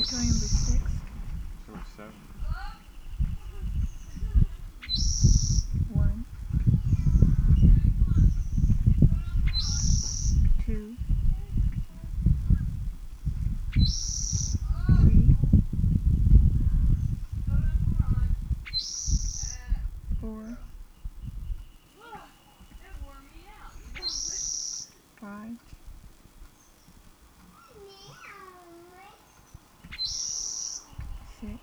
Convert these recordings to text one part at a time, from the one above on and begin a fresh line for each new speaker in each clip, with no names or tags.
Territory number 6.
So it's 7.
1, 2, 3, 4, 5, 6,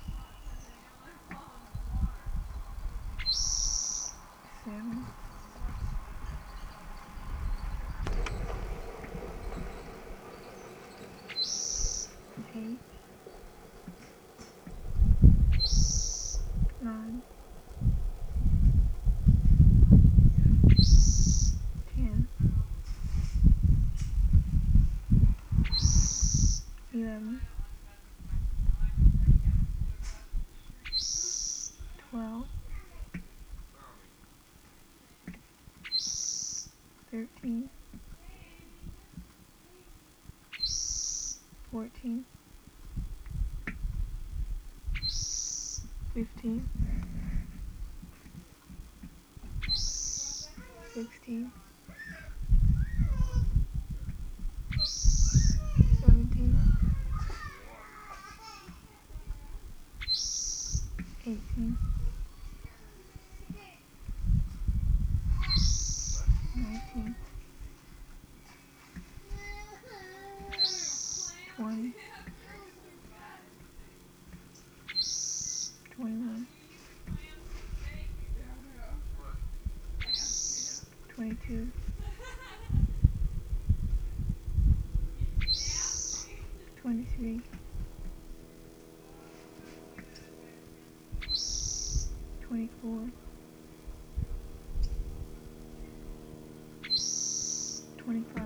7, 8, 9, 10, 11, 12, 13, 14, 15, 16, 17, 18, 19, 20, 21, 22, 23, 24, 25.